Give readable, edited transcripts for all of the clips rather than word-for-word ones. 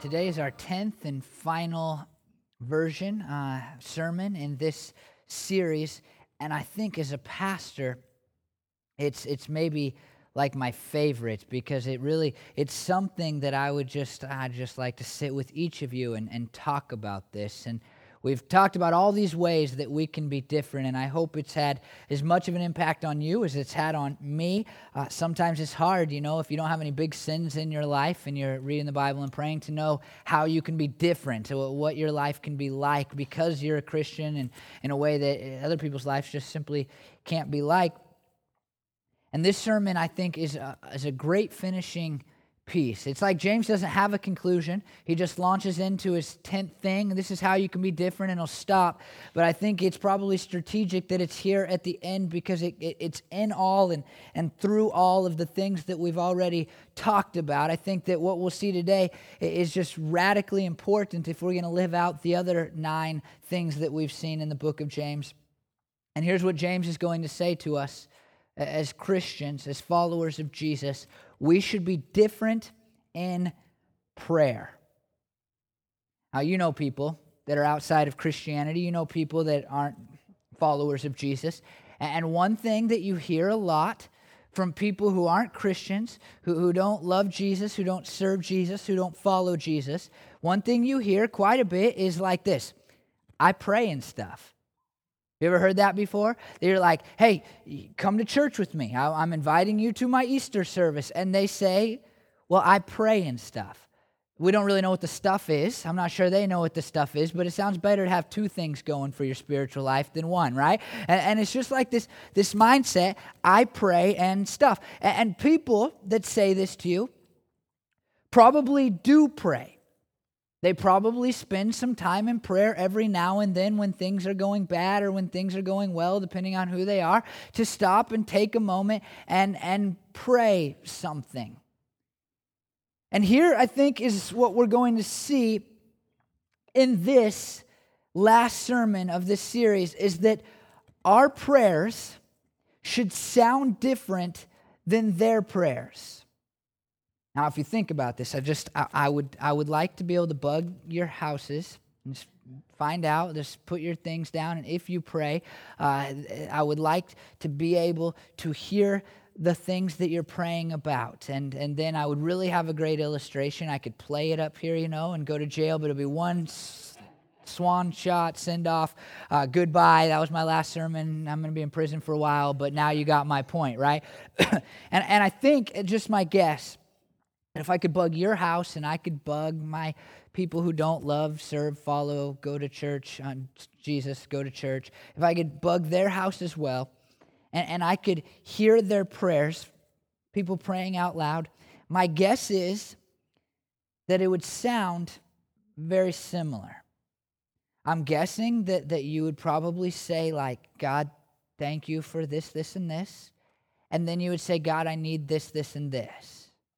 Today is our 10th and final sermon in this series, and I think as a pastor, it's maybe like my favorite because it's something that I just like to sit with each of you and talk about this. And we've talked about all these ways that we can be different, and I hope it's had as much of an impact on you as it's had on me. Sometimes it's hard, if you don't have any big sins in your life and you're reading the Bible and praying, to know how you can be different, what your life can be like because you're a Christian, and in a way that other people's lives just simply can't be like. And this sermon, I think, is a great finishing piece. It's like James doesn't have a conclusion. He just launches into his 10th thing. This is how you can be different, and he'll stop. But I think it's probably strategic that it's here at the end because it's in all and through all of the things that we've already talked about. I think that what we'll see today is just radically important if we're going to live out the other 9 things that we've seen in the book of James. And here's what James is going to say to us. As Christians, as followers of Jesus, we should be different in prayer. Now, you know people that are outside of Christianity. You know people that aren't followers of Jesus. And one thing that you hear a lot from people who aren't Christians, who don't love Jesus, who don't serve Jesus, who don't follow Jesus, one thing you hear quite a bit is like this: I pray and stuff. You ever heard that before? They're like, hey, come to church with me. I'm inviting you to my Easter service. And they say, well, I pray and stuff. We don't really know what the stuff is. I'm not sure they know what the stuff is, but it sounds better to have 2 things going for your spiritual life than 1, right? And it's just like this mindset, I pray and stuff. And people that say this to you probably do pray. They probably spend some time in prayer every now and then when things are going bad or when things are going well, depending on who they are, to stop and take a moment and pray something. And here, I think, is what we're going to see in this last sermon of this series, is that our prayers should sound different than their prayers. Now, if you think about this, I would like to be able to bug your houses and just find out, just put your things down, and if you pray, I would like to be able to hear the things that you're praying about, and then I would really have a great illustration. I could play it up here, and go to jail, but it'll be one swan shot, send off, goodbye. That was my last sermon. I'm going to be in prison for a while, but now you got my point, right? and I think, just my guess, if I could bug your house and I could bug my people who don't love, serve, follow, go to church, Jesus, go to church, if I could bug their house as well, and I could hear their prayers, people praying out loud, my guess is that it would sound very similar. I'm guessing that you would probably say, like, God, thank you for this, this, and this. And then you would say, God, I need this, this, and this.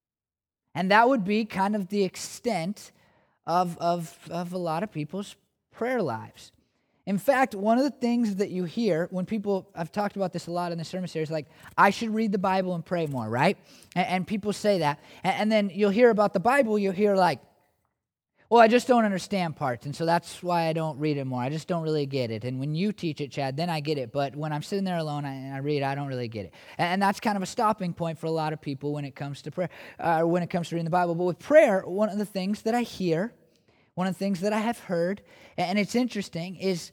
And that would be kind of the extent of a lot of people's prayer lives. In fact, one of the things that you hear when people, I've talked about this a lot in the sermon series, like, I should read the Bible and pray more, right? And people say that. And then you'll hear about the Bible, you'll hear like, well, I just don't understand parts, and so that's why I don't read it more. I just don't really get it. And when you teach it, Chad, then I get it. But when I'm sitting there alone and I read, I don't really get it. And that's kind of a stopping point for a lot of people when it comes to prayer, when it comes to reading the Bible. But with prayer, one of the things that I hear, one of the things that I have heard, and it's interesting, is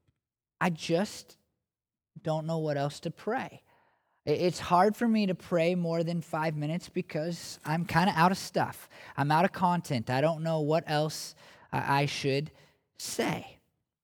I just don't know what else to pray. It's hard for me to pray more than 5 minutes because I'm kind of out of stuff. I'm out of content. I don't know what else I should say.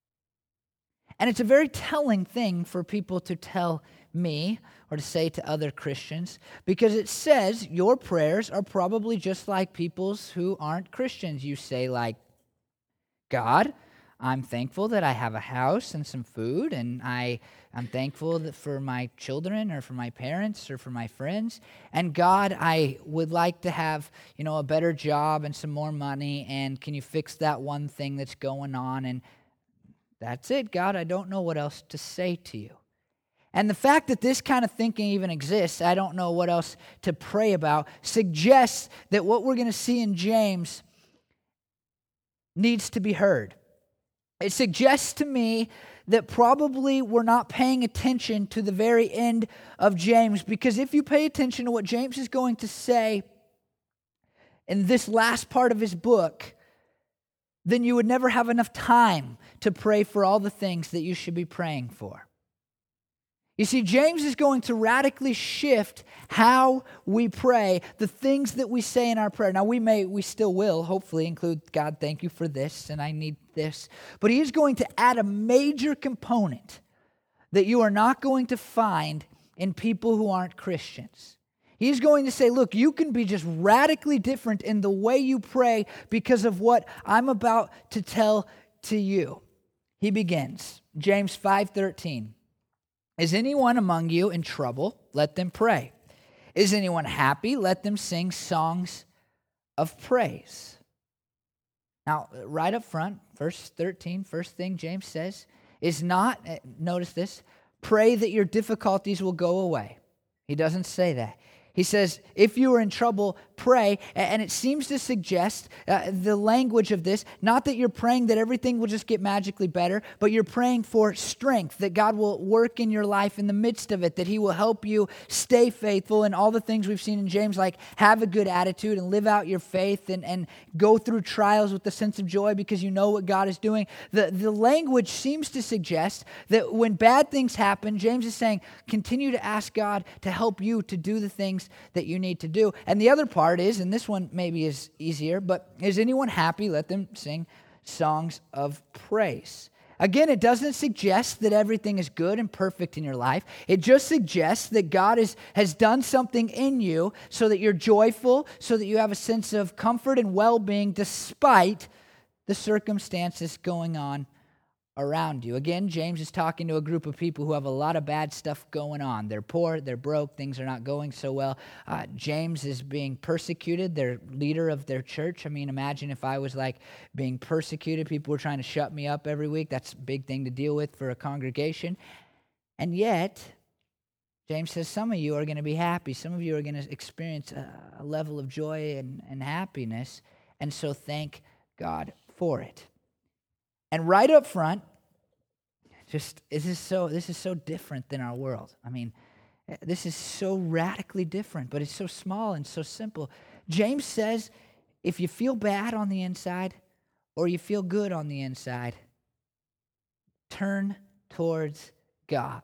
And it's a very telling thing for people to tell me or to say to other Christians, because it says your prayers are probably just like people's who aren't Christians. You say, like, God, I'm thankful that I have a house and some food, and I'm thankful that for my children or for my parents or for my friends. And God, I would like to have, a better job and some more money, and can you fix that one thing that's going on? And that's it, God. I don't know what else to say to you. And the fact that this kind of thinking even exists, I don't know what else to pray about, suggests that what we're going to see in James needs to be heard. It suggests to me that probably we're not paying attention to the very end of James, because if you pay attention to what James is going to say in this last part of his book, then you would never have enough time to pray for all the things that you should be praying for. You see, James is going to radically shift how we pray, the things that we say in our prayer. Now, we still will, hopefully, include, God, thank you for this, and I need this. But he is going to add a major component that you are not going to find in people who aren't Christians. He's going to say, look, you can be just radically different in the way you pray because of what I'm about to tell to you. He begins, James 5:13. Is anyone among you in trouble? Let them pray. Is anyone happy? Let them sing songs of praise. Now, right up front, verse 13, first thing James says is not, notice this, pray that your difficulties will go away. He doesn't say that. He says, if you are in trouble, pray. And it seems to suggest the language of this, not that you're praying that everything will just get magically better, but you're praying for strength, that God will work in your life in the midst of it, that he will help you stay faithful, and all the things we've seen in James, like have a good attitude and live out your faith and go through trials with a sense of joy because you know what God is doing. The language seems to suggest that when bad things happen, James is saying, continue to ask God to help you to do the things that you need to do. And the other part is, and this one maybe is easier, but is anyone happy? Let them sing songs of praise. Again, it doesn't suggest that everything is good and perfect in your life. It just suggests that God has done something in you so that you're joyful, so that you have a sense of comfort and well-being despite the circumstances going on around you. Again, James is talking to a group of people who have a lot of bad stuff going on. They're poor, they're broke, things are not going so well. James is being persecuted, they're leader of their church. I mean, imagine if I was like being persecuted, people were trying to shut me up every week. That's a big thing to deal with for a congregation. And yet, James says some of you are going to be happy. Some of you are going to experience a level of joy and happiness. And so thank God for it. And right up front, this is so different than our world. I mean, this is so radically different, but it's so small and so simple. James says, if you feel bad on the inside or you feel good on the inside, turn towards God.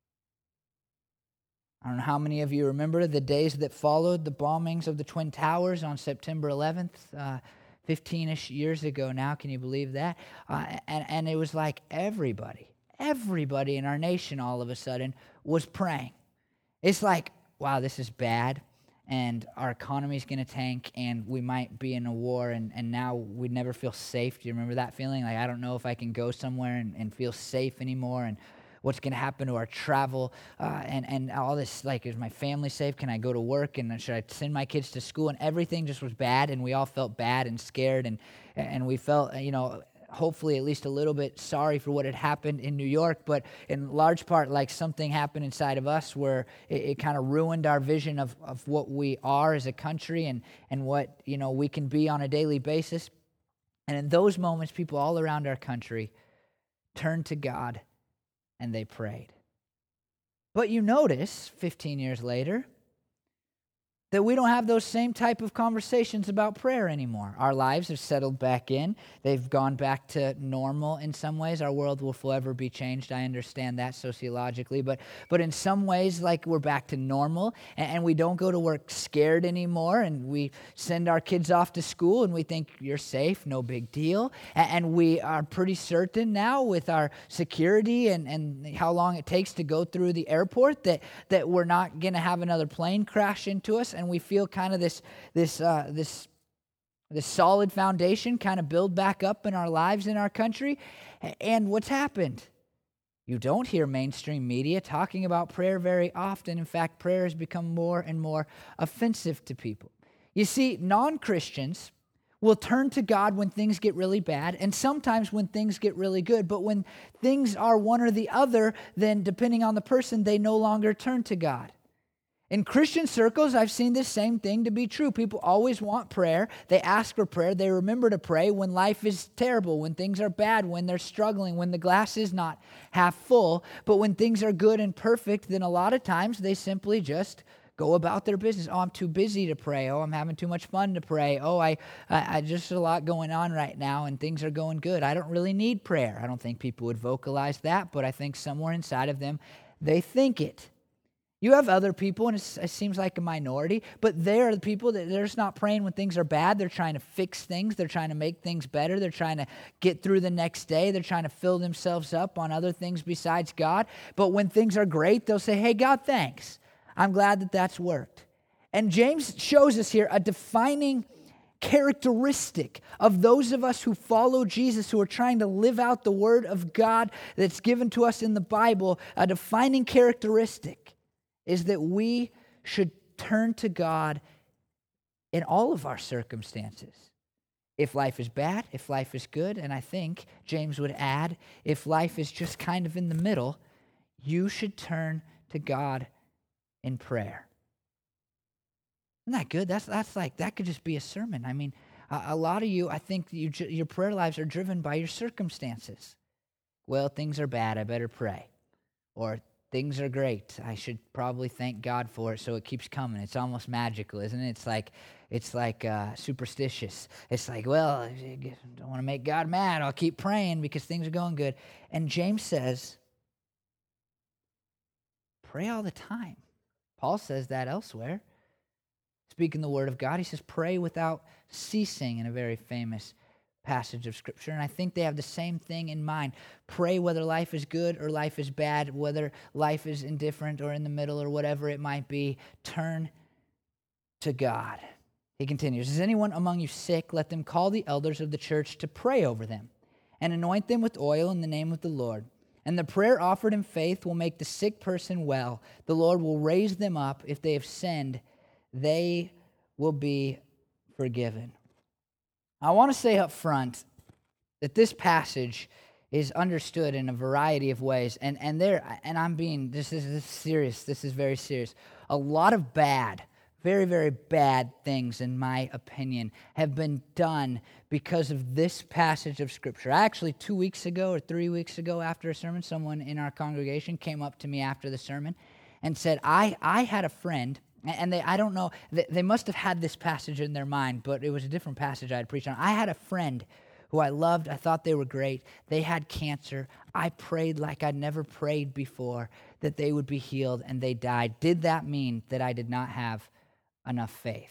I don't know how many of you remember the days that followed the bombings of the Twin Towers on September 11th, 15-ish years ago now. Can you believe that? And it was like everybody in our nation all of a sudden was praying. It's like, wow, this is bad, and our economy's going to tank, and we might be in a war, and now we never feel safe. Do you remember that feeling? Like, I don't know if I can go somewhere and feel safe anymore, and what's going to happen to our travel, and all this, like, is my family safe? Can I go to work? And should I send my kids to school? And everything just was bad, and we all felt bad and scared, and we felt, hopefully at least a little bit sorry for what had happened in New York, but in large part, like, something happened inside of us where it kind of ruined our vision of what we are as a country and what, we can be on a daily basis. And in those moments, people all around our country turned to God and they prayed. But you notice, 15 years later, that we don't have those same type of conversations about prayer anymore. Our lives have settled back in. They've gone back to normal in some ways. Our world will forever be changed. I understand that sociologically. But in some ways, like, we're back to normal, and we don't go to work scared anymore, and we send our kids off to school, and we think you're safe, no big deal. And we are pretty certain now with our security and how long it takes to go through the airport that we're not going to have another plane crash into us. And we feel kind of this solid foundation kind of build back up in our lives in our country. And what's happened? You don't hear mainstream media talking about prayer very often. In fact, prayer has become more and more offensive to people. You see, non-Christians will turn to God when things get really bad, and sometimes when things get really good. But when things are one or the other, then depending on the person, they no longer turn to God. In Christian circles, I've seen this same thing to be true. People always want prayer. They ask for prayer. They remember to pray when life is terrible, when things are bad, when they're struggling, when the glass is not half full. But when things are good and perfect, then a lot of times they simply just go about their business. Oh, I'm too busy to pray. Oh, I'm having too much fun to pray. Oh, I just a lot going on right now and things are going good. I don't really need prayer. I don't think people would vocalize that, but I think somewhere inside of them, they think it. You have other people, and it seems like a minority, but they're the people that they're just not praying when things are bad. They're trying to fix things. They're trying to make things better. They're trying to get through the next day. They're trying to fill themselves up on other things besides God. But when things are great, they'll say, hey, God, thanks. I'm glad that that's worked. And James shows us here a defining characteristic of those of us who follow Jesus, who are trying to live out the Word of God that's given to us in the Bible. A defining characteristic is that we should turn to God in all of our circumstances. If life is bad, if life is good, and I think James would add, if life is just kind of in the middle, you should turn to God in prayer. Isn't that good? That's like, that could just be a sermon. I mean, a lot of you, I think your prayer lives are driven by your circumstances. Well, things are bad, I better pray. Or things are great, I should probably thank God for it so it keeps coming. It's almost magical, isn't it? It's like superstitious. It's like, well, I don't want to make God mad. I'll keep praying because things are going good. And James says, pray all the time. Paul says that elsewhere. Speaking the word of God, he says, pray without ceasing in a very famous passage of Scripture. And I think they have the same thing in mind. Pray whether life is good or life is bad, whether life is indifferent or in the middle or whatever it might be. Turn to God. He continues, is anyone among you sick? Let them call the elders of the church to pray over them and anoint them with oil in the name of the Lord. And the prayer offered in faith will make the sick person well. The Lord will raise them up. If they have sinned, they will be forgiven. I want to say up front that this passage is understood in a variety of ways, and I'm being, this is serious, this is very serious. A lot of bad, very, very bad things, in my opinion, have been done because of this passage of Scripture. Actually, 2 weeks ago or 3 weeks ago after a sermon, someone in our congregation came up to me after the sermon and said, I had a friend, and I don't know, they must have had this passage in their mind, but it was a different passage I had preached on. I had a friend who I loved. I thought they were great. They had cancer. I prayed like I'd never prayed before that they would be healed, and they died. Did that mean that I did not have enough faith?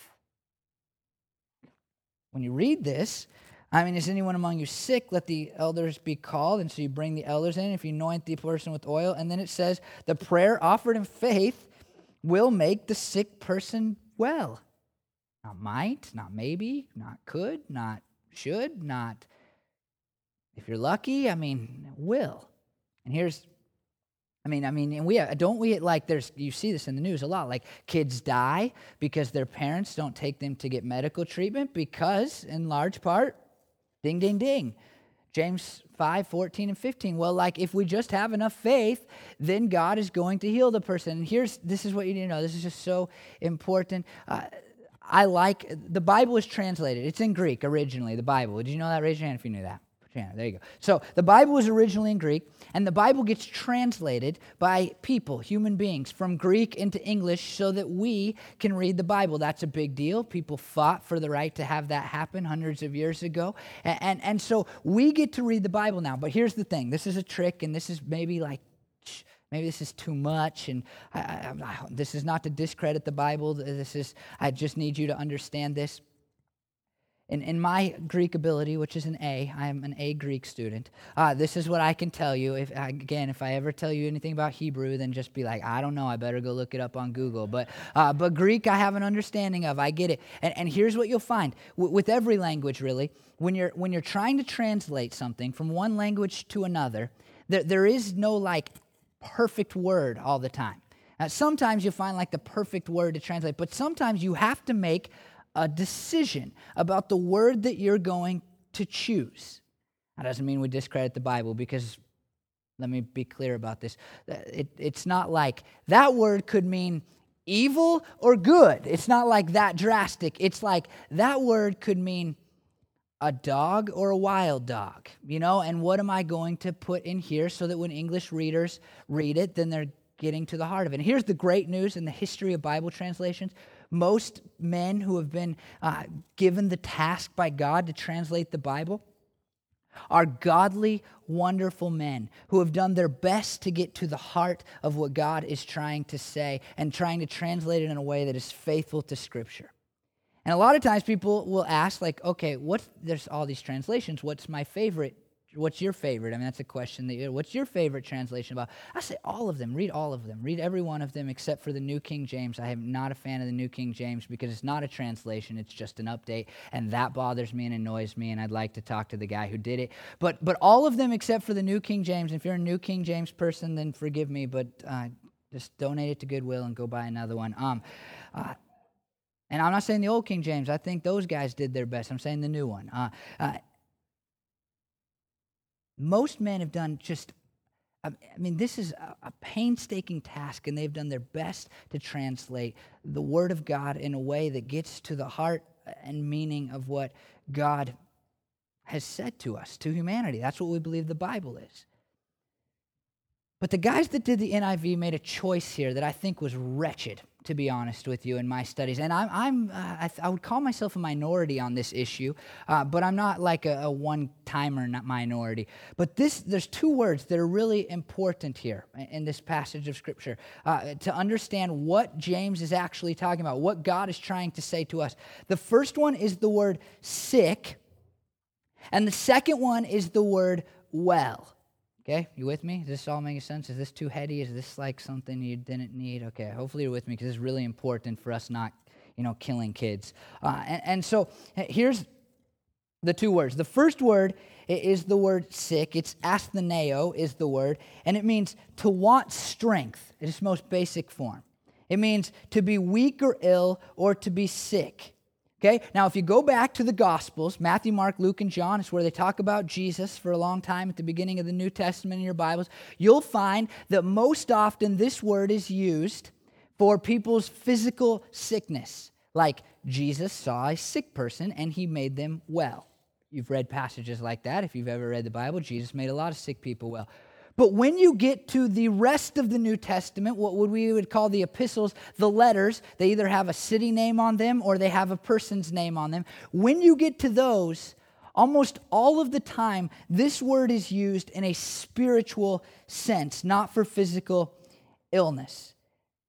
When you read this, I mean, is anyone among you sick? Let the elders be called. And so you bring the elders in. If you anoint the person with oil, and then it says, the prayer offered in faith will make the sick person well. Not might, not maybe, not could, not should, not if you're lucky. I mean, will. And here's, and we like, there's, you see this in the news a lot, like kids die because their parents don't take them to get medical treatment because, in large part, ding, ding, ding. James 5:14 and 15. Well, like, if we just have enough faith, then God is going to heal the person. And this is what you need to know. This is just so important. The Bible is translated. It's in Greek originally, the Bible. Did you know that? Raise your hand if you knew that. There you go. So the Bible was originally in Greek, and the Bible gets translated by people, human beings, from Greek into English so that we can read the Bible. That's a big deal. People fought for the right to have that happen hundreds of years ago. And so we get to read the Bible now. But here's the thing. This is a trick, and this is maybe this is too much, and this is not to discredit the Bible. I just need you to understand this. In my Greek ability, which is an A, I am an A Greek student, this is what I can tell you. If I ever tell you anything about Hebrew, then just be like, I don't know, I better go look it up on Google. But Greek, I have an understanding of. I get it. And here's what you'll find. With every language, really, when you're trying to translate something from one language to another, there is no, like, perfect word all the time. Now, sometimes you'll find, like, the perfect word to translate, but sometimes you have to make a decision about the word that you're going to choose. That doesn't mean we discredit the Bible, because let me be clear about this. It's not like that word could mean evil or good. It's not like that drastic. It's like that word could mean a dog or a wild dog, and what am I going to put in here so that when English readers read it, then they're getting to the heart of it. And here's the great news in the history of Bible translations. Most men who have been given the task by God to translate the Bible are godly, wonderful men who have done their best to get to the heart of what God is trying to say and trying to translate it in a way that is faithful to Scripture. And a lot of times people will ask, like, okay, there's all these translations. What's my favorite? What's your favorite? I mean, that's a question. What's your favorite translation about? I say all of them. Read all of them. Read every one of them except for the New King James. I am not a fan of the New King James because it's not a translation. It's just an update, and that bothers me and annoys me, and I'd like to talk to the guy who did it. But all of them except for the New King James. If you're a New King James person, then forgive me, but just donate it to Goodwill and go buy another one. And I'm not saying the old King James. I think those guys did their best. I'm saying the new one. Most men have done this is a painstaking task, and they've done their best to translate the Word of God in a way that gets to the heart and meaning of what God has said to us, to humanity. That's what we believe the Bible is. But the guys that did the NIV made a choice here that I think was wretched, to be honest with you, in my studies. And I would call myself a minority on this issue, but I'm not like a one-timer minority. But there's two words that are really important here in this passage of Scripture to understand what James is actually talking about, what God is trying to say to us. The first one is the word sick, and the second one is the word well. Okay, you with me? Is this all making sense? Is this too heady? Is this like something you didn't need? Okay, hopefully you're with me because this is really important for us not, killing kids. And so here's the two words. The first word is the word sick. It's astheneo is the word, and it means to want strength in its most basic form. It means to be weak or ill or to be sick. Okay, now if you go back to the Gospels, Matthew, Mark, Luke, and John, it's where they talk about Jesus for a long time at the beginning of the New Testament in your Bibles, you'll find that most often this word is used for people's physical sickness. Like Jesus saw a sick person and he made them well. You've read passages like that. If you've ever read the Bible, Jesus made a lot of sick people well. But when you get to the rest of the New Testament, what we would call the epistles, the letters, they either have a city name on them or they have a person's name on them. When you get to those, almost all of the time, this word is used in a spiritual sense, not for physical illness.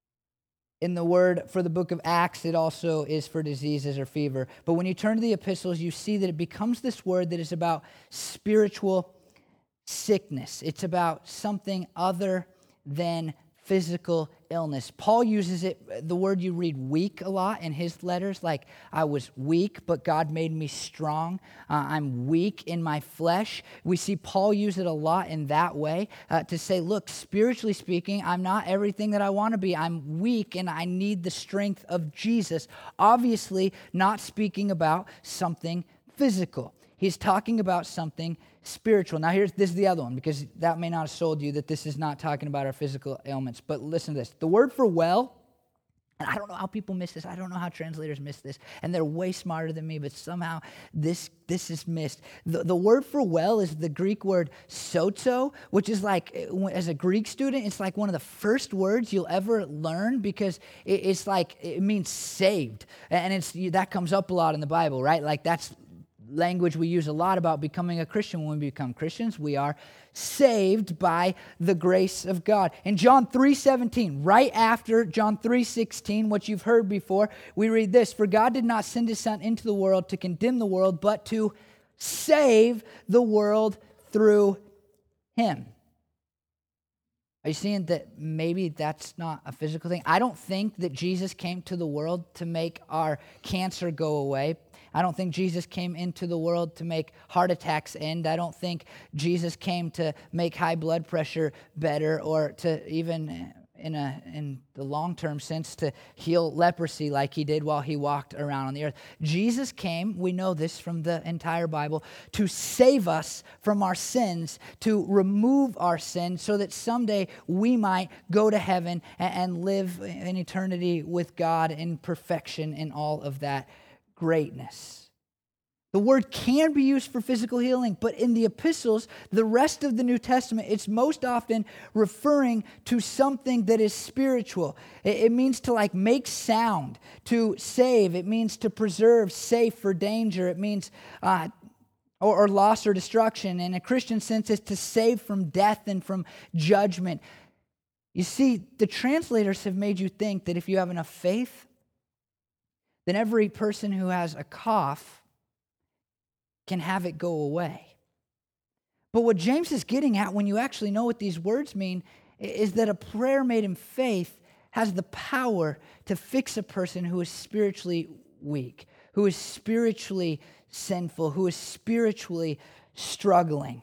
In the word for the book of Acts, it also is for diseases or fever. But when you turn to the epistles, you see that it becomes this word that is about spiritual sickness. It's about something other than physical illness. Paul uses it, the word you read weak a lot in his letters, like I was weak, but God made me strong. I'm weak in my flesh. We see Paul use it a lot in that way to say, look, spiritually speaking, I'm not everything that I want to be. I'm weak and I need the strength of Jesus. Obviously, not speaking about something physical. He's talking about something spiritual. Now this is the other one, because that may not have sold you that this is not talking about our physical ailments. But listen to this. The word for well, and I don't know how people miss this. I don't know how translators miss this. And they're way smarter than me, but somehow this is missed. The word for well is the Greek word sozo, which is like, as a Greek student, it's like one of the first words you'll ever learn because it's like, it means saved. And that comes up a lot in the Bible, right? Like that's language we use a lot about becoming a Christian. When we become Christians, we are saved by the grace of God. In John 3:17, right after John 3:16, what you've heard before, we read this: "For God did not send his Son into the world to condemn the world, but to save the world through him." Are you seeing that maybe that's not a physical thing? I don't think that Jesus came to the world to make our cancer go away. I don't think Jesus came into the world to make heart attacks end. I don't think Jesus came to make high blood pressure better or to even in the long-term sense to heal leprosy like he did while he walked around on the earth. Jesus came, we know this from the entire Bible, to save us from our sins, to remove our sins so that someday we might go to heaven and live in eternity with God in perfection in all of that greatness. The word can be used for physical healing, but in the epistles, the rest of the New Testament, it's most often referring to something that is spiritual. It means to like make sound, to save. It means to preserve, safe for danger. It means or loss or destruction. In a Christian sense, it's to save from death and from judgment. You see, the translators have made you think that if you have enough faith, then every person who has a cough can have it go away. But what James is getting at when you actually know what these words mean is that a prayer made in faith has the power to fix a person who is spiritually weak, who is spiritually sinful, who is spiritually struggling.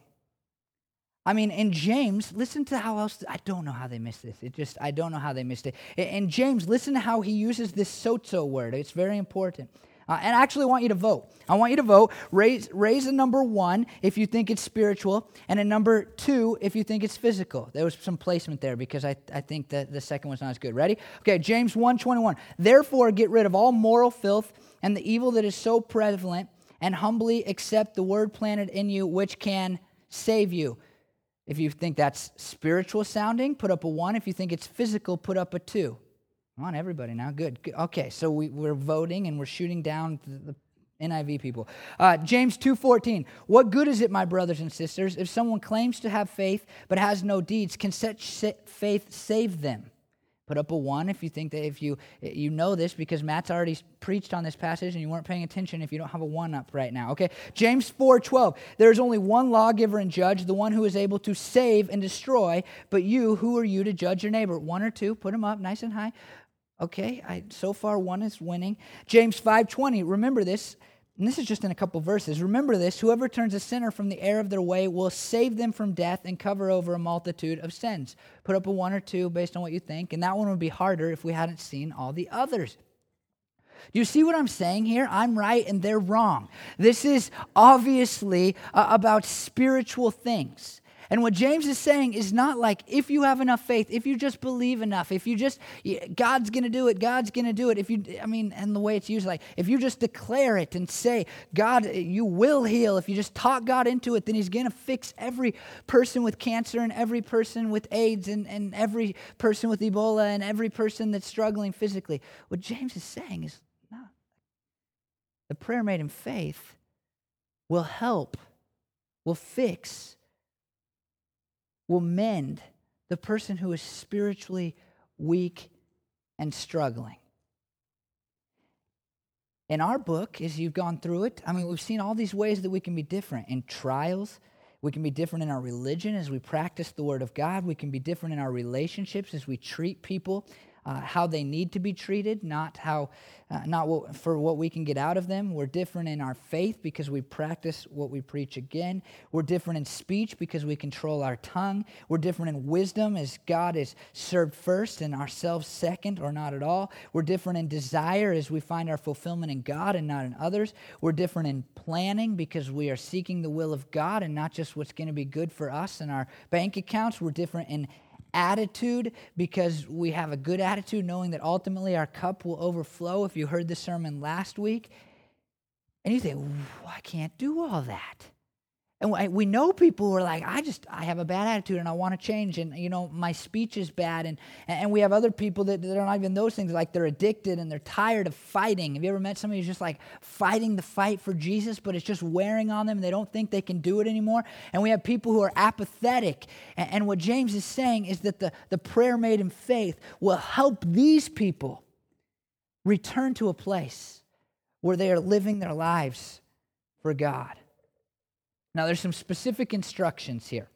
I mean, in James, listen to how else, I don't know how they missed this. I don't know how they missed it. In James, listen to how he uses this sozo word. It's very important. And I actually want you to vote. I want you to vote. Raise a number 1 if you think it's spiritual, and a number 2 if you think it's physical. There was some placement there because I think that the second one's not as good. Ready? Okay, James 1:21. Therefore, get rid of all moral filth and the evil that is so prevalent, and humbly accept the word planted in you, which can save you. If you think that's spiritual sounding, put up a 1. If you think it's physical, put up a 2. Come on, everybody now. Good. Okay, so we're voting and we're shooting down the NIV people. James 2:14. What good is it, my brothers and sisters, if someone claims to have faith but has no deeds? Can such faith save them? Put up a 1 if you think that if you know this because Matt's already preached on this passage and you weren't paying attention if you don't have a 1 up right now. Okay, James 4:12. There is only one lawgiver and judge, the one who is able to save and destroy. But you, who are you to judge your neighbor? 1 or 2, put them up nice and high. Okay, so far 1 is winning. James 5:20, remember this, and this is just in a couple verses. Remember this, whoever turns a sinner from the error of their way will save them from death and cover over a multitude of sins. Put up a 1 or 2 based on what you think, and that one would be harder if we hadn't seen all the others. Do you see what I'm saying here? I'm right and they're wrong. This is obviously about spiritual things. And what James is saying is not like if you have enough faith, if you just believe enough, if you just, God's going to do it, God's going to do it. And the way it's used, like if you just declare it and say, God, you will heal. If you just talk God into it, then he's going to fix every person with cancer and every person with AIDS and every person with Ebola and every person that's struggling physically. What James is saying is, no. The prayer made in faith will help, will fix, will mend the person who is spiritually weak and struggling. In our book, as you've gone through it, we've seen all these ways that we can be different. In trials, we can be different in our religion as we practice the Word of God. We can be different in our relationships as we treat people how they need to be treated, not for what we can get out of them. We're different in our faith because we practice what we preach again. We're different in speech because we control our tongue. We're different in wisdom as God is served first and ourselves second or not at all. We're different in desire as we find our fulfillment in God and not in others. We're different in planning because we are seeking the will of God and not just what's going to be good for us and our bank accounts. We're different in attitude because we have a good attitude knowing that ultimately our cup will overflow. If you heard the sermon last week and you think, I can't do all that. And we know people who are like, I have a bad attitude and I want to change and, my speech is bad. And we have other people that are not even those things, like they're addicted and they're tired of fighting. Have you ever met somebody who's just like fighting the fight for Jesus, but it's just wearing on them and they don't think they can do it anymore? And we have people who are apathetic. And what James is saying is that the prayer made in faith will help these people return to a place where they are living their lives for God. Now, there's some specific instructions here.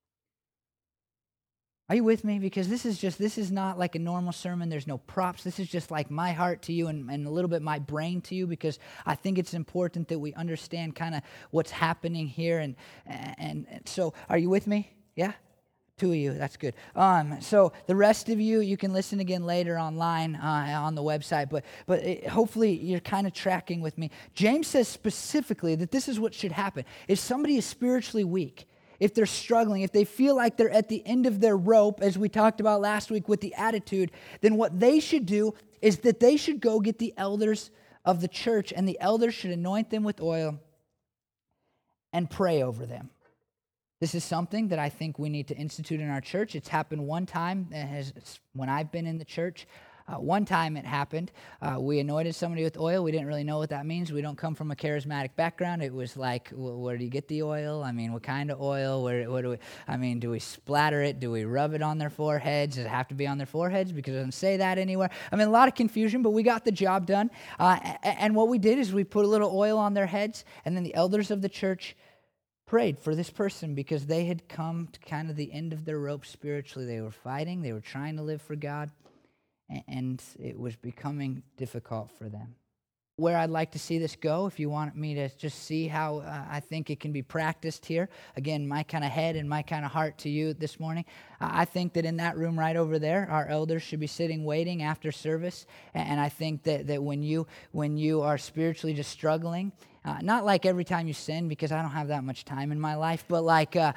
Are you with me? Because this is not like a normal sermon. There's no props. This is just like my heart to you and a little bit my brain to you, because I think it's important that we understand kind of what's happening here. And so, are you with me? Yeah? Two of you, that's good. So the rest of you, you can listen again later online on the website, but hopefully you're kind of tracking with me. James says specifically that this is what should happen. If somebody is spiritually weak, if they're struggling, if they feel like they're at the end of their rope, as we talked about last week with the attitude, then what they should do is that they should go get the elders of the church, and the elders should anoint them with oil and pray over them. This is something that I think we need to institute in our church. It's happened one time when I've been in the church. One time it happened. We anointed somebody with oil. We didn't really know what that means. We don't come from a charismatic background. It was like, where do you get the oil? I mean, what kind of oil? What do we? I mean, do we splatter it? Do we rub it on their foreheads? Does it have to be on their foreheads? Because it doesn't say that anywhere. I mean, a lot of confusion, but we got the job done. And what we did is we put a little oil on their heads, and then the elders of the church prayed for this person because they had come to kind of the end of their rope spiritually. They were fighting. They were trying to live for God, and it was becoming difficult for them. Where I'd like to see this go, if you want me to just see how I think it can be practiced here, again, my kind of head and my kind of heart to you this morning, I think that in that room right over there, our elders should be sitting waiting after service, and I think that when you are spiritually just struggling, not like every time you sin, because I don't have that much time in my life, but Chad,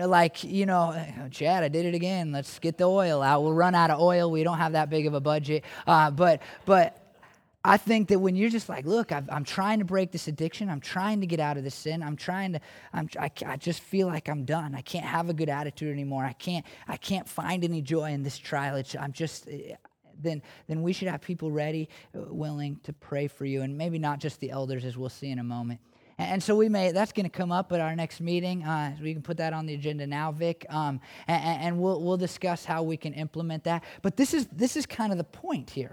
I did it again. Let's get the oil out. We'll run out of oil. We don't have that big of a budget. But I think that when you're just like, look, I'm trying to break this addiction. I'm trying to get out of this sin. I just feel like I'm done. I can't have a good attitude anymore. I can't find any joy in this trial. Then we should have people ready, willing to pray for you, and maybe not just the elders, as we'll see in a moment. And so that's going to come up at our next meeting. We can put that on the agenda now, Vic, and we'll discuss how we can implement that. But this is kind of the point here,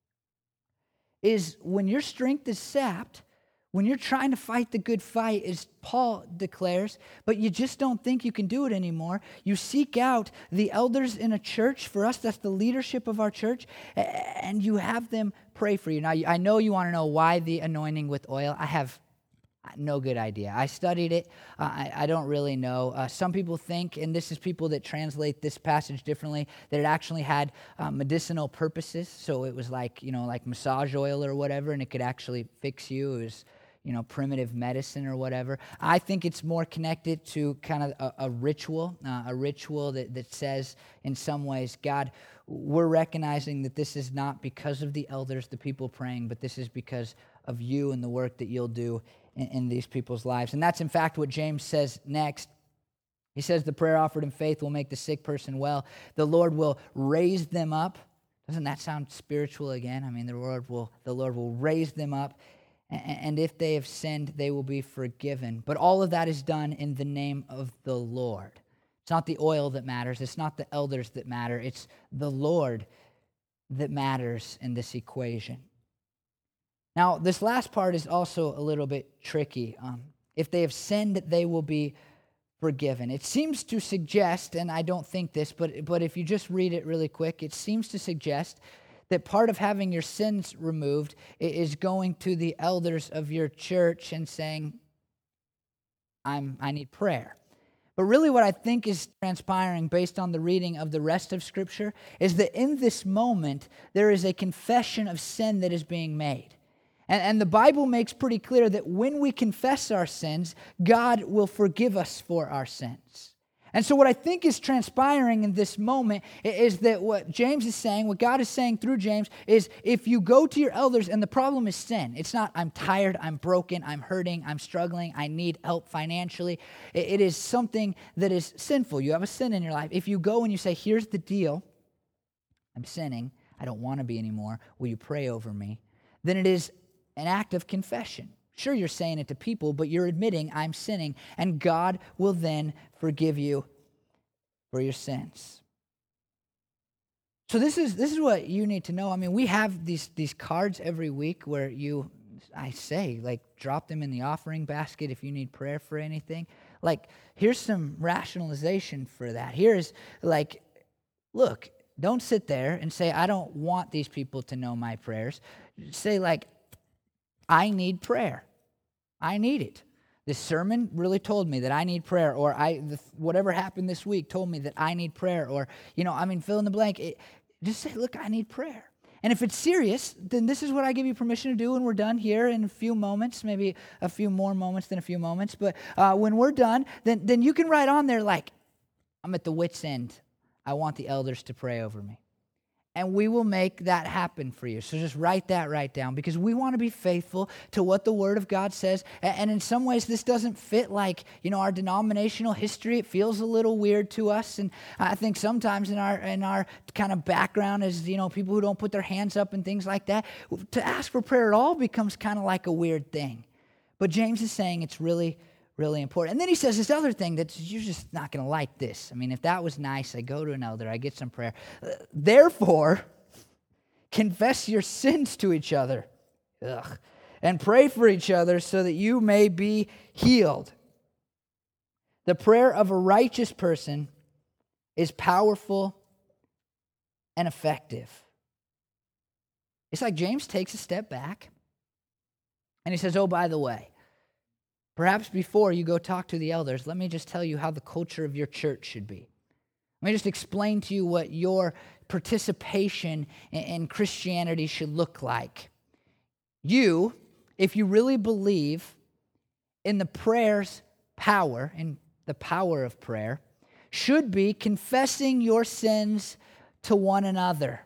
is when your strength is sapped, when you're trying to fight the good fight, as Paul declares, but you just don't think you can do it anymore, you seek out the elders in a church. For us, that's the leadership of our church, and you have them pray for you. Now, I know you want to know why the anointing with oil. I have no good idea. I studied it. I don't really know. Some people think, and this is people that translate this passage differently, that it actually had medicinal purposes. So it was like massage oil or whatever, and it could actually fix you. It was primitive medicine or whatever. I think it's more connected to kind of a ritual that says, in some ways, God, we're recognizing that this is not because of the elders, the people praying, but this is because of you and the work that you'll do in these people's lives. And that's, in fact, what James says next. He says the prayer offered in faith will make the sick person well. The Lord will raise them up. Doesn't that sound spiritual again? I mean, the Lord will raise them up. And if they have sinned, they will be forgiven. But all of that is done in the name of the Lord. It's not the oil that matters. It's not the elders that matter. It's the Lord that matters in this equation. Now, this last part is also a little bit tricky. If they have sinned, they will be forgiven. It seems to suggest, and I don't think this, but if you just read it really quick, it seems to suggest that part of having your sins removed is going to the elders of your church and saying, I need prayer. But really what I think is transpiring based on the reading of the rest of Scripture is that in this moment, there is a confession of sin that is being made. And the Bible makes pretty clear that when we confess our sins, God will forgive us for our sins. And so what I think is transpiring in this moment is that what James is saying, what God is saying through James, is if you go to your elders and the problem is sin, it's not I'm tired, I'm broken, I'm hurting, I'm struggling, I need help financially. It is something that is sinful. You have a sin in your life. If you go and you say, here's the deal, I'm sinning, I don't want to be anymore, will you pray over me? Then it is an act of confession. Sure, you're saying it to people, but you're admitting I'm sinning, and God will then forgive you for your sins. So this is what you need to know. I mean, we have these cards every week where I say, drop them in the offering basket if you need prayer for anything. Here's some rationalization for that. Here's look, don't sit there and say, I don't want these people to know my prayers. Say I need prayer. I need it. This sermon really told me that I need prayer, or whatever happened this week told me that I need prayer, or, fill in the blank. Just say, look, I need prayer. And if it's serious, then this is what I give you permission to do when we're done here in a few moments, maybe a few more moments than a few moments. But when we're done, then you can write on there like, I'm at the wit's end. I want the elders to pray over me. And we will make that happen for you. So just write that right down, because we want to be faithful to what the Word of God says. And in some ways, this doesn't fit like, our denominational history. It feels a little weird to us. And I think sometimes in our kind of background as, people who don't put their hands up and things like that, to ask for prayer at all becomes kind of like a weird thing. But James is saying it's really, really important. And then he says this other thing that you're just not going to like this. If that was nice, I go to an elder, I get some prayer. Therefore, confess your sins to each other. And pray for each other so that you may be healed. The prayer of a righteous person is powerful and effective. It's like James takes a step back and he says, oh, by the way, perhaps before you go talk to the elders, let me just tell you how the culture of your church should be. Let me just explain to you what your participation in Christianity should look like. You, if you really believe in the prayer's power, in the power of prayer, should be confessing your sins to one another.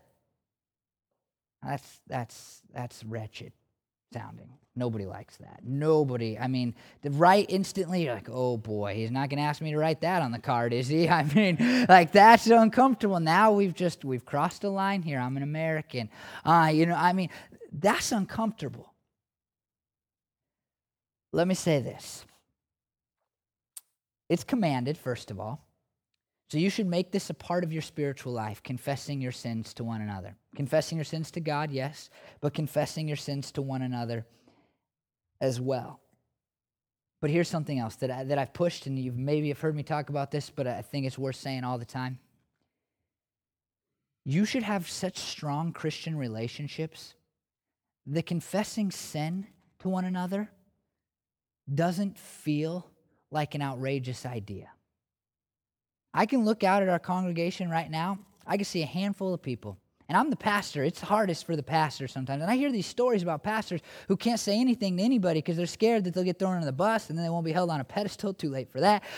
That's wretched sounding. Nobody likes that. Nobody. To write instantly, you're like, oh boy, he's not going to ask me to write that on the card, is he? That's uncomfortable. Now we've crossed a line here. I'm an American. That's uncomfortable. Let me say this. It's commanded, first of all. So you should make this a part of your spiritual life, confessing your sins to one another. Confessing your sins to God, yes, but confessing your sins to one another as well. But here's something else that I've pushed, and you've maybe have heard me talk about this, but I think it's worth saying all the time. You should have such strong Christian relationships that confessing sin to one another doesn't feel like an outrageous idea. I can look out at our congregation right now. I can see a handful of people. And I'm the pastor. It's hardest for the pastor sometimes. And I hear these stories about pastors who can't say anything to anybody because they're scared that they'll get thrown under the bus and then they won't be held on a pedestal. Too late for that.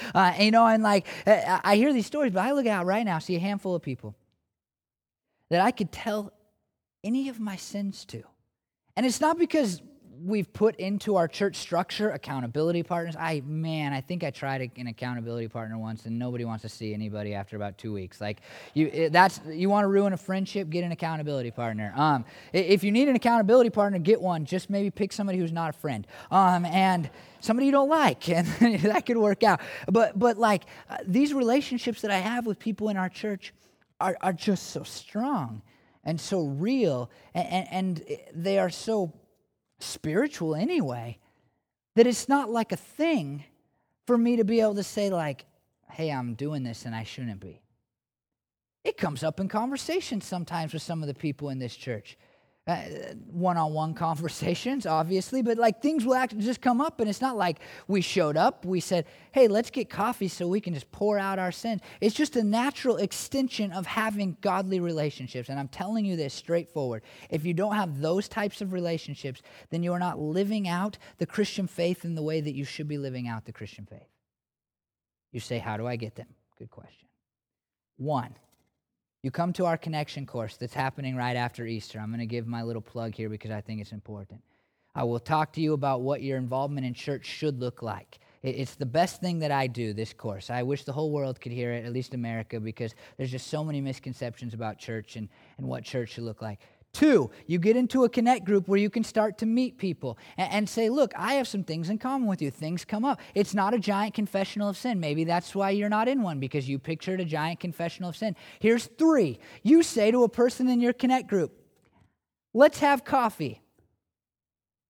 I hear these stories, but I look out right now, see a handful of people that I could tell any of my sins to. And it's not because we've put into our church structure accountability partners. I think I tried an accountability partner once, and nobody wants to see anybody after about 2 weeks. You want to ruin a friendship, get an accountability partner. If you need an accountability partner, get one. Just maybe pick somebody who's not a friend, and somebody you don't like, and that could work out. But these relationships that I have with people in our church are just so strong and so real, and they are so spiritual anyway, that it's not like a thing for me to be able to say hey, I'm doing this and I shouldn't be. It comes up in conversations sometimes with some of the people in this church. One-on-one conversations, obviously, but things will actually just come up, and it's not like we showed up, we said, hey, let's get coffee so we can just pour out our sins. It's just a natural extension of having godly relationships, and I'm telling you this straightforward. If you don't have those types of relationships, then you are not living out the Christian faith in the way that you should be living out the Christian faith. You say, how do I get them? Good question. 1, you come to our connection course that's happening right after Easter. I'm going to give my little plug here because I think it's important. I will talk to you about what your involvement in church should look like. It's the best thing that I do, this course. I wish the whole world could hear it, at least America, because there's just so many misconceptions about church and what church should look like. 2, you get into a connect group where you can start to meet people and say, look, I have some things in common with you. Things come up. It's not a giant confessional of sin. Maybe that's why you're not in one, because you pictured a giant confessional of sin. Here's 3. You say to a person in your connect group, let's have coffee.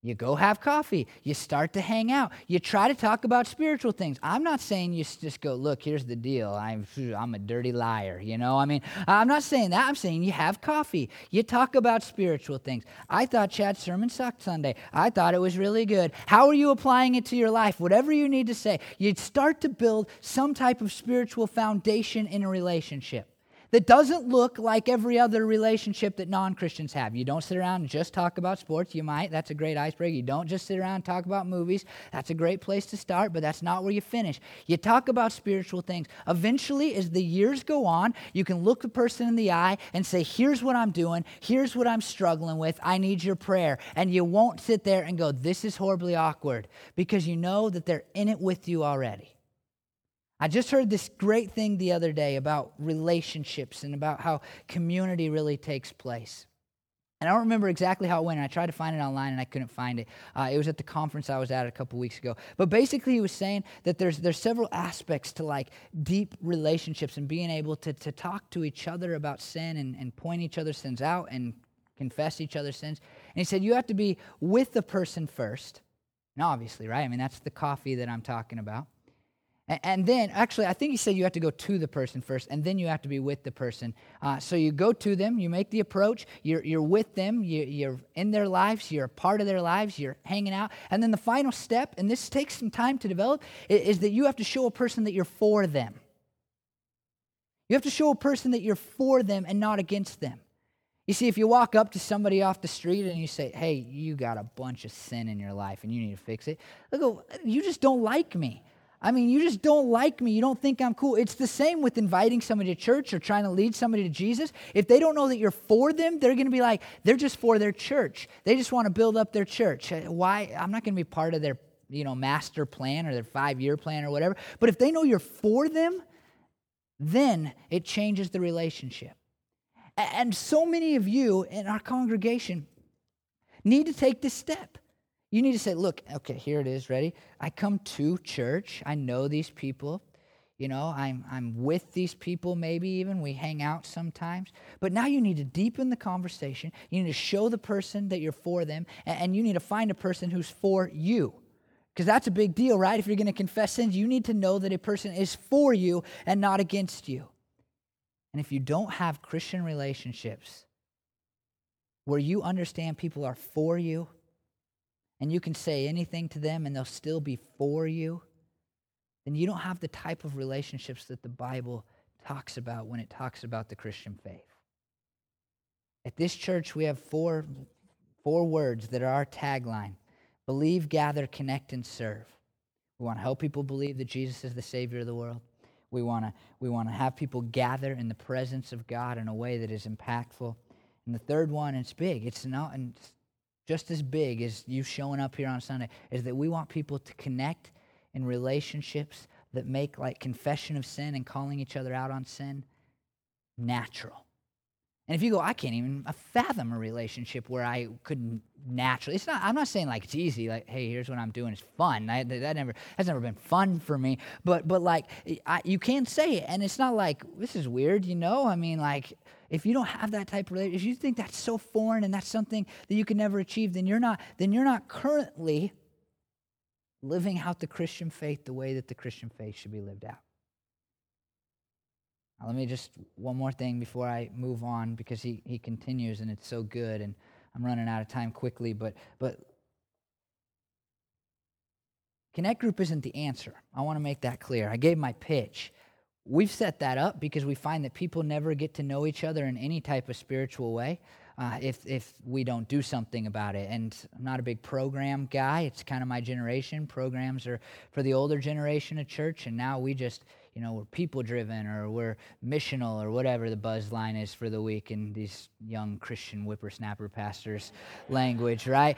You go have coffee. You start to hang out. You try to talk about spiritual things. I'm not saying you just go, look, here's the deal. I'm a dirty liar, you know? I mean, I'm not saying that. I'm saying you have coffee. You talk about spiritual things. I thought Chad's sermon sucked Sunday. I thought it was really good. How are you applying it to your life? Whatever you need to say. You start to build some type of spiritual foundation in a relationship that doesn't look like every other relationship that non-Christians have. You don't sit around and just talk about sports. You might. That's a great icebreaker. You don't just sit around and talk about movies. That's a great place to start, but that's not where you finish. You talk about spiritual things. Eventually, as the years go on, you can look the person in the eye and say, here's what I'm doing. Here's what I'm struggling with. I need your prayer. And you won't sit there and go, this is horribly awkward, because you know that they're in it with you already. I just heard this great thing the other day about relationships and about how community really takes place. And I don't remember exactly how it went. And I tried to find it online and I couldn't find it. It was at the conference I was at a couple weeks ago. But basically he was saying that there's several aspects to like deep relationships and being able to talk to each other about sin and point each other's sins out and confess each other's sins. And he said you have to be with the person first. And obviously, right? I mean, that's the coffee that I'm talking about. And then, actually, I think he said you have to go to the person first, and then you have to be with the person. So you go to them, you make the approach, you're with them, you're in their lives, you're a part of their lives, you're hanging out. And then the final step, and this takes some time to develop, is that you have to show a person that you're for them. You have to show a person that you're for them and not against them. You see, if you walk up to somebody off the street and you say, hey, you got a bunch of sin in your life and you need to fix it, they'll go, you just don't like me. I mean, you just don't like me. You don't think I'm cool. It's the same with inviting somebody to church or trying to lead somebody to Jesus. If they don't know that you're for them, they're going to be like, they're just for their church. They just want to build up their church. Why? I'm not going to be part of their, master plan or their 5-year plan or whatever. But if they know you're for them, then it changes the relationship. And so many of you in our congregation need to take this step. You need to say, look, okay, here it is, ready? I come to church. I know these people. I'm with these people maybe even. We hang out sometimes. But now you need to deepen the conversation. You need to show the person that you're for them. And you need to find a person who's for you. Because that's a big deal, right? If you're going to confess sins, you need to know that a person is for you and not against you. And if you don't have Christian relationships where you understand people are for you, and you can say anything to them and they'll still be for you, then you don't have the type of relationships that the Bible talks about when it talks about the Christian faith. At this church, we have four words that are our tagline: believe, gather, connect, and serve. We want to help people believe that Jesus is the Savior of the world. We want to have people gather in the presence of God in a way that is impactful. And the third one, it's big. It's not... And just as big as you showing up here on Sunday, is that we want people to connect in relationships that make like confession of sin and calling each other out on sin natural. And if you go, I can't even fathom a relationship where I couldn't naturally. I'm not saying like it's easy. Like, hey, here's what I'm doing. It's fun. That's never been fun for me. But like, you can say it, and it's not like this is weird. I mean, like, if you don't have that type of relationship, if you think that's so foreign and that's something that you can never achieve, then you're not currently living out the Christian faith the way that the Christian faith should be lived out. Now, let me just, one more thing before I move on, because he continues and it's so good, and I'm running out of time quickly, but Connect Group isn't the answer. I want to make that clear. I gave my pitch. We've set that up because we find that people never get to know each other in any type of spiritual way if we don't do something about it. And I'm not a big program guy. It's kind of my generation. Programs are for the older generation of church, and now we just, we're people-driven, or we're missional, or whatever the buzz line is for the week in these young Christian whippersnapper pastors' language, right?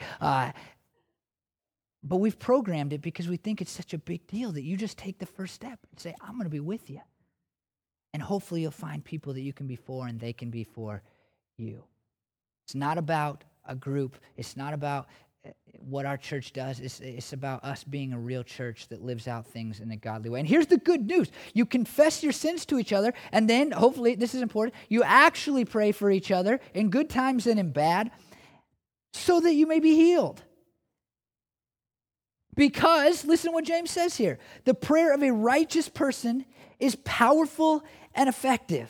But we've programmed it because we think it's such a big deal that you just take the first step and say, I'm going to be with you. And hopefully you'll find people that you can be for and they can be for you. It's not about a group. It's not about what our church does. It's about us being a real church that lives out things in a godly way. And here's the good news. You confess your sins to each other, and then, hopefully, this is important, you actually pray for each other in good times and in bad so that you may be healed. Because, listen to what James says here, the prayer of a righteous person is powerful and effective.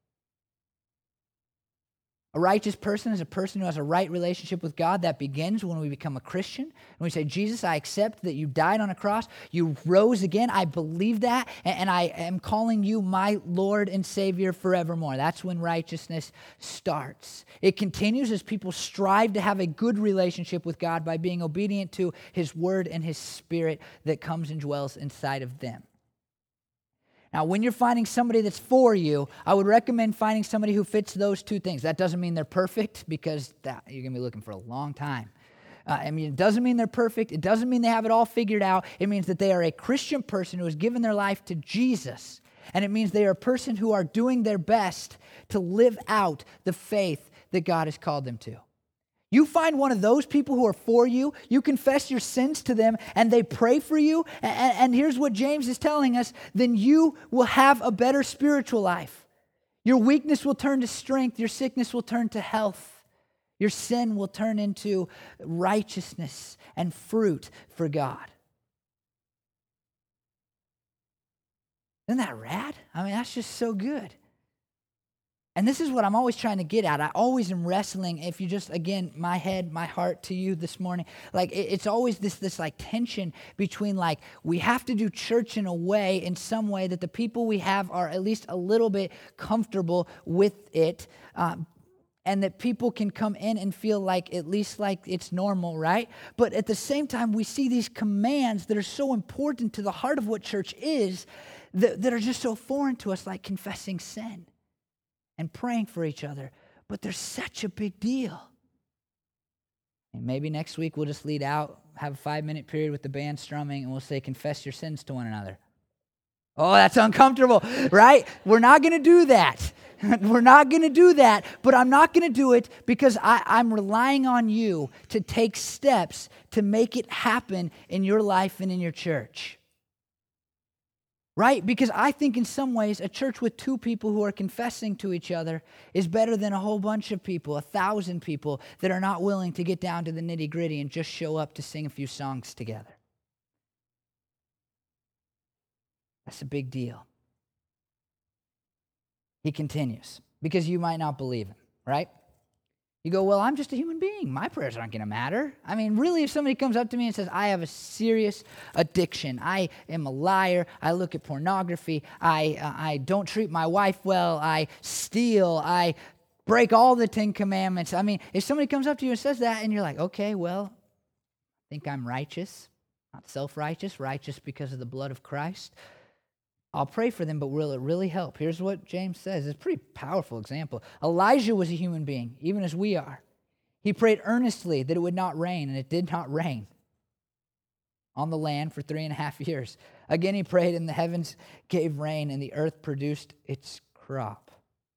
A righteous person is a person who has a right relationship with God. That begins when we become a Christian. And we say, Jesus, I accept that you died on a cross. You rose again. I believe that. And I am calling you my Lord and Savior forevermore. That's when righteousness starts. It continues as people strive to have a good relationship with God by being obedient to His Word and His Spirit that comes and dwells inside of them. Now, when you're finding somebody that's for you, I would recommend finding somebody who fits those two things. That doesn't mean they're perfect, because you're going to be looking for a long time. It doesn't mean they're perfect. It doesn't mean they have it all figured out. It means that they are a Christian person who has given their life to Jesus. And it means they are a person who are doing their best to live out the faith that God has called them to. You find one of those people who are for you, you confess your sins to them, and they pray for you, and here's what James is telling us, then you will have a better spiritual life. Your weakness will turn to strength, your sickness will turn to health, your sin will turn into righteousness and fruit for God. Isn't that rad? I mean, that's just so good. And this is what I'm always trying to get at. I always am wrestling, if you just, again, my head, my heart to you this morning. Like, it's always this like tension between like, we have to do church in a way, in some way, that the people we have are at least a little bit comfortable with it. And that people can come in and feel like, at least like it's normal, right? But at the same time, we see these commands that are so important to the heart of what church is, that are just so foreign to us, like confessing sin and praying for each other. But they're such a big deal. And maybe next week we'll just lead out, have a 5-minute period with the band strumming, and we'll say, confess your sins to one another. Oh, that's uncomfortable, right? We're not going to do that. We're not going to do that, but I'm not going to do it because I'm relying on you to take steps to make it happen in your life and in your church. Right? Because I think in some ways a church with 2 people who are confessing to each other is better than a whole bunch of people, 1,000 people that are not willing to get down to the nitty-gritty and just show up to sing a few songs together. That's a big deal. He continues, because you might not believe him, right? You go, well, I'm just a human being. My prayers aren't going to matter. I mean, really, if somebody comes up to me and says, I have a serious addiction. I am a liar. I look at pornography. I don't treat my wife well. I steal. I break all the 10 commandments. I mean, if somebody comes up to you and says that, and you're like, okay, well, I think I'm righteous. Not self-righteous, righteous because of the blood of Christ. I'll pray for them, but will it really help? Here's what James says. It's a pretty powerful example. Elijah was a human being, even as we are. He prayed earnestly that it would not rain, and it did not rain on the land for 3.5 years. Again, he prayed, and the heavens gave rain, and the earth produced its crop.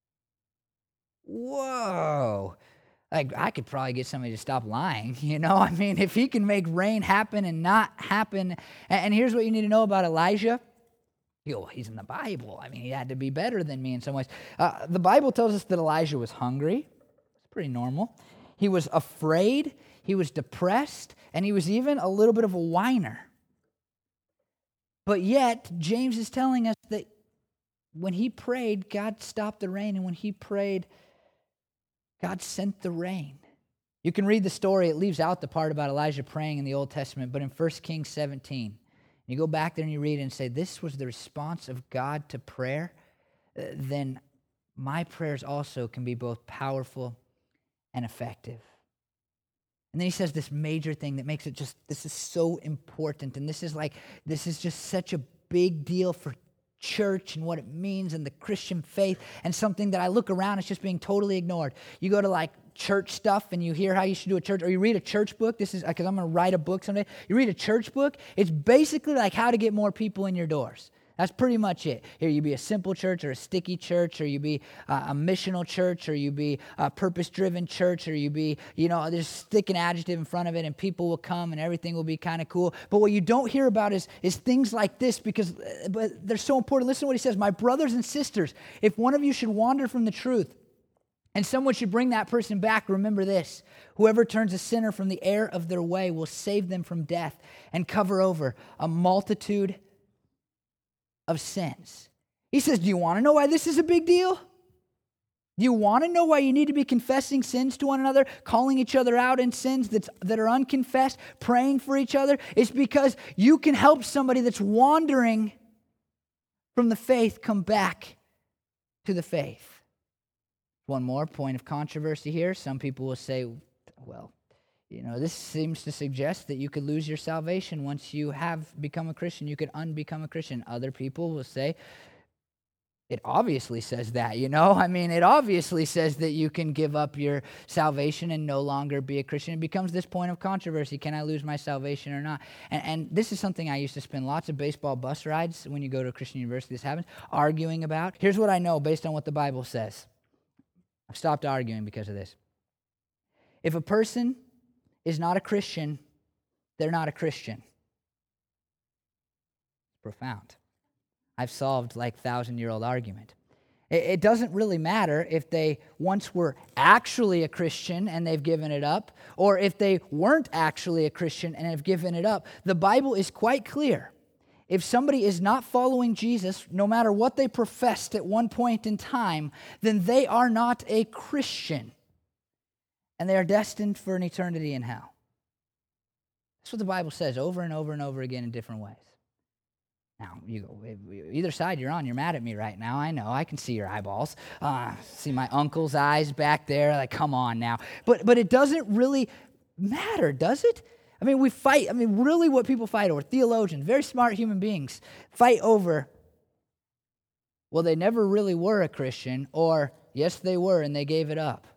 Whoa. Like, I could probably get somebody to stop lying, you know? I mean, if he can make rain happen and not happen. And here's what you need to know about Elijah. He's in the Bible. I mean, he had to be better than me in some ways. The Bible tells us that Elijah was hungry. It's pretty normal. He was afraid. He was depressed. And he was even a little bit of a whiner. But yet, James is telling us that when he prayed, God stopped the rain. And when he prayed, God sent the rain. You can read the story. It leaves out the part about Elijah praying in the Old Testament. But in 1 Kings 17, you go back there and you read it and say, this was the response of God to prayer, then my prayers also can be both powerful and effective. And then he says this major thing that makes it just, this is so important. And this is just such a big deal for church and what it means and the Christian faith, and something that I look around, it's just being totally ignored. You go to like church stuff and you hear how you should do a church, or you read a church book. This is because I'm going to write a book someday. You read a church book, it's basically like how to get more people in your doors. That's pretty much it. Here, you be a simple church or a sticky church, or you be a missional church, or you be a purpose-driven church, or you be, just stick an adjective in front of it and people will come and everything will be kind of cool. But what you don't hear about is things like this, but they're so important. Listen to what he says. My brothers and sisters, if one of you should wander from the truth and someone should bring that person back, remember this: whoever turns a sinner from the error of their way will save them from death and cover over a multitude of sins. He says, do you want to know why this is a big deal? Do you want to know why you need to be confessing sins to one another, calling each other out in sins that are unconfessed, praying for each other? It's because you can help somebody that's wandering from the faith come back to the faith. One more point of controversy here. Some people will say, well, this seems to suggest that you could lose your salvation once you have become a Christian. You could unbecome a Christian. Other people will say, it obviously says that, it obviously says that you can give up your salvation and no longer be a Christian. It becomes this point of controversy. Can I lose my salvation or not? And this is something I used to spend lots of baseball bus rides when you go to a Christian university. This happens, arguing about. Here's what I know based on what the Bible says. I've stopped arguing because of this. If a person is not a Christian, they're not a Christian. Profound. I've solved 1,000-year-old argument. It doesn't really matter if they once were actually a Christian and they've given it up, or if they weren't actually a Christian and have given it up. The Bible is quite clear. If somebody is not following Jesus, no matter what they professed at one point in time, then they are not a Christian. And they are destined for an eternity in hell. That's what the Bible says over and over and over again in different ways. Now, you go, either side you're on, you're mad at me right now. I know, I can see your eyeballs. See my uncle's eyes back there, come on now. But it doesn't really matter, does it? We fight. Really what people fight over, theologians, very smart human beings, fight over, well, they never really were a Christian, or yes, they were and they gave it up.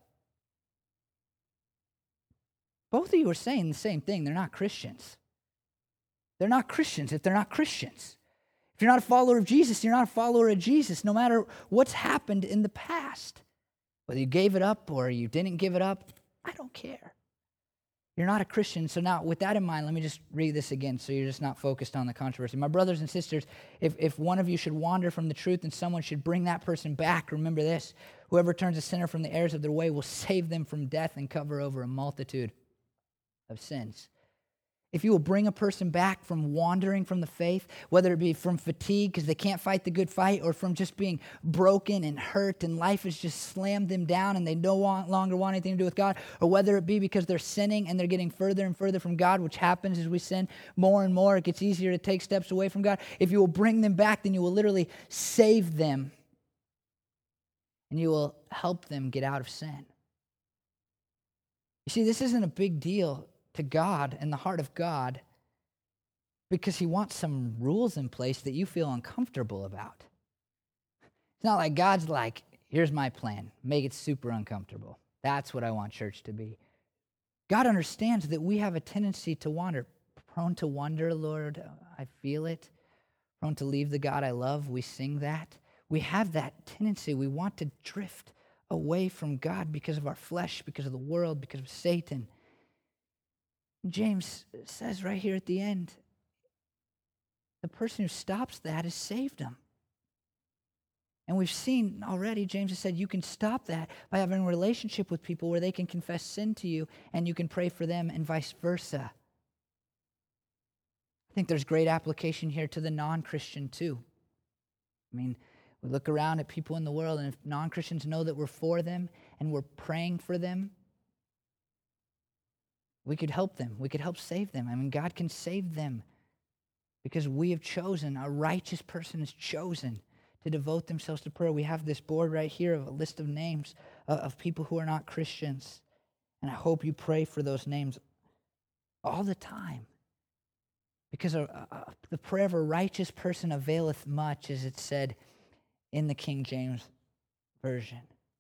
Both of you are saying the same thing. They're not Christians. They're not Christians if they're not Christians. If you're not a follower of Jesus, you're not a follower of Jesus, no matter what's happened in the past. Whether you gave it up or you didn't give it up, I don't care. You're not a Christian. So now, with that in mind, let me just read this again so you're just not focused on the controversy. My brothers and sisters, if one of you should wander from the truth and someone should bring that person back, remember this: whoever turns a sinner from the errors of their way will save them from death and cover over a multitude of sins. If you will bring a person back from wandering from the faith, whether it be from fatigue because they can't fight the good fight, or from just being broken and hurt and life has just slammed them down and they no longer want anything to do with God, or whether it be because they're sinning and they're getting further and further from God, which happens as we sin more and more, it gets easier to take steps away from God. If you will bring them back, then you will literally save them and you will help them get out of sin. You see, this isn't a big deal to God and the heart of God because he wants some rules in place that you feel uncomfortable about. It's not like God's like, here's my plan, make it super uncomfortable. That's what I want church to be. God understands that we have a tendency to wander. Prone to wonder, Lord, I feel it. Prone to leave the God I love, we sing that. We have that tendency. We want to drift away from God because of our flesh, because of the world, because of Satan. James says right here at the end, the person who stops that is saved them. And we've seen already, James has said, you can stop that by having a relationship with people where they can confess sin to you and you can pray for them and vice versa. I think there's great application here to the non-Christian too. We look around at people in the world, and if non-Christians know that we're for them and we're praying for them, we could help them. We could help save them. God can save them because we have chosen, a righteous person has chosen to devote themselves to prayer. We have this board right here of a list of names of people who are not Christians. And I hope you pray for those names all the time. Because the prayer of a righteous person availeth much, as it said in the King James Version.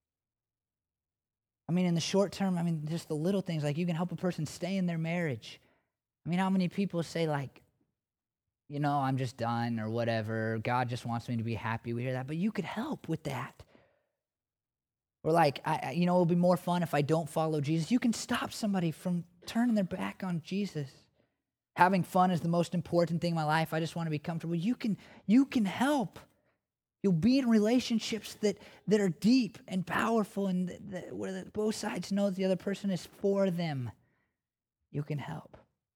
In the short term, just the little things, like you can help a person stay in their marriage. How many people say I'm just done or whatever, God just wants me to be happy. We hear that, but you could help with that. Or it'll be more fun if I don't follow Jesus. You can stop somebody from turning their back on Jesus. Having fun is the most important thing in my life. I just want to be comfortable. You can help You'll be in relationships that are deep and powerful and where both sides know that the other person is for them. You can help.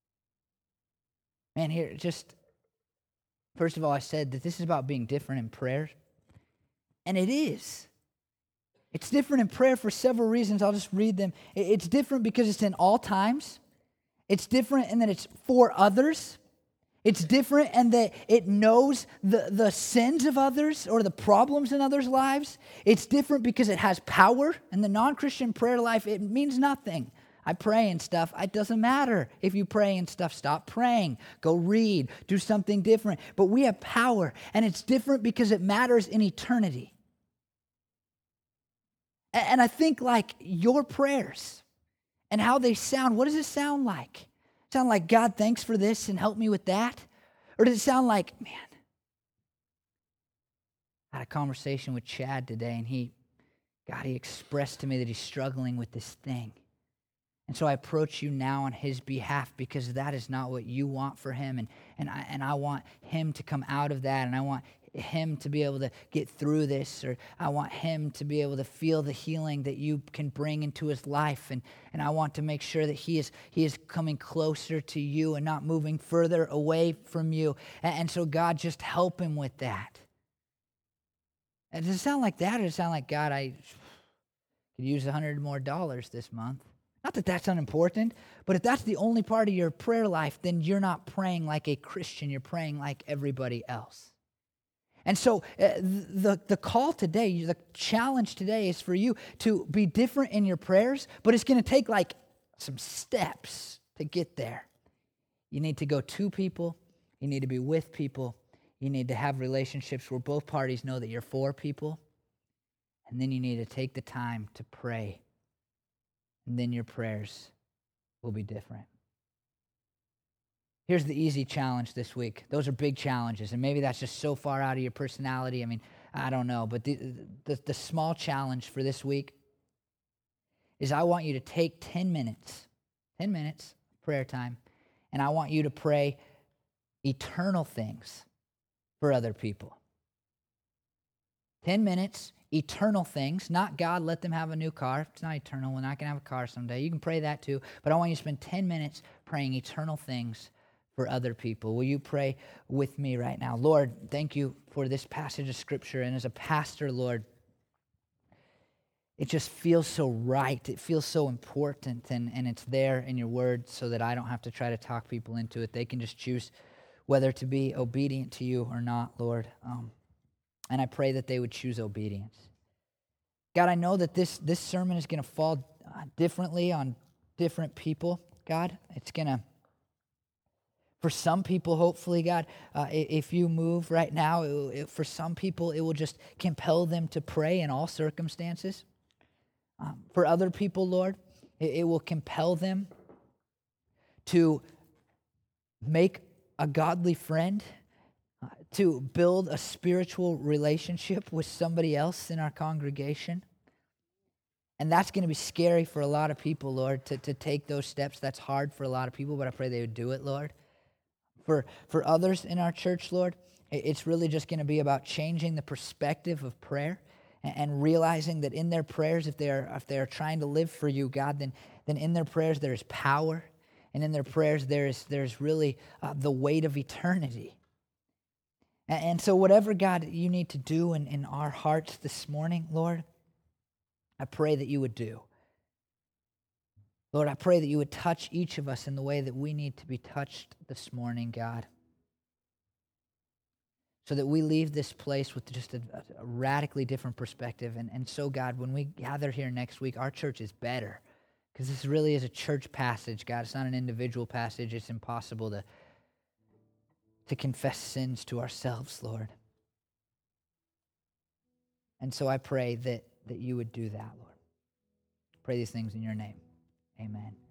Man, here, just, first of all, I said that this is about being different in prayer. And it is. It's different in prayer for several reasons. I'll just read them. It's different because it's in all times. It's different in that it's for others. It's different in that it knows the sins of others or the problems in others' lives. It's different because it has power. In the non-Christian prayer life, it means nothing. I pray and stuff. It doesn't matter if you pray and stuff. Stop praying. Go read. Do something different. But we have power, and it's different because it matters in eternity. And I think like your prayers and how they sound, what does it sound like? Sound like, God, thanks for this and help me with that? Or does it sound like, man, I had a conversation with Chad today and he expressed to me that he's struggling with this thing. And so I approach you now on his behalf because that is not what you want for him. And I want him to come out of that, and I want him to be able to get through this, or I want him to be able to feel the healing that you can bring into his life. And I want to make sure that he is coming closer to you and not moving further away from you. And so God, just help him with that. And does it sound like that, or does it sound like, God, I could use $100 more this month? Not that that's unimportant, but if that's the only part of your prayer life, then you're not praying like a Christian. You're praying like everybody else. And so the call today, the challenge today is for you to be different in your prayers, but it's going to take like some steps to get there. You need to go to people. You need to be with people. You need to have relationships where both parties know that you're for people. And then you need to take the time to pray. And then your prayers will be different. Here's the easy challenge this week. Those are big challenges, and maybe that's just so far out of your personality. I mean, I don't know. But the small challenge for this week is I want you to take 10 minutes prayer time, and I want you to pray eternal things for other people. 10 minutes, eternal things, not God, let them have a new car. It's not eternal. We're not going to have a car someday. You can pray that too, but I want you to spend 10 minutes praying eternal things for other people. Will you pray with me right now? Lord, thank you for this passage of Scripture. And as a pastor, Lord, it just feels so right. It feels so important, and it's there in your word so that I don't have to try to talk people into it. They can just choose whether to be obedient to you or not, Lord. And I pray that they would choose obedience. God, I know that this sermon is going to fall differently on different people, God. It's going to, for some people, hopefully, God, if you move right now, for some people, it will just compel them to pray in all circumstances. For other people, Lord, it will compel them to make a godly friend, to build a spiritual relationship with somebody else in our congregation. And that's going to be scary for a lot of people, Lord, to take those steps. That's hard for a lot of people, but I pray they would do it, Lord. For others in our church, Lord, it's really just going to be about changing the perspective of prayer and realizing that in their prayers, if they are trying to live for you, God, then in their prayers there is power, and in their prayers there's really the weight of eternity. And so whatever, God, you need to do in our hearts this morning, Lord, I pray that you would do. Lord, I pray that you would touch each of us in the way that we need to be touched this morning, God, so that we leave this place with just a radically different perspective. And so, God, when we gather here next week, our church is better, because this really is a church passage, God. It's not an individual passage. It's impossible to confess sins to ourselves, Lord. And so I pray that you would do that, Lord. Pray these things in your name. Amen.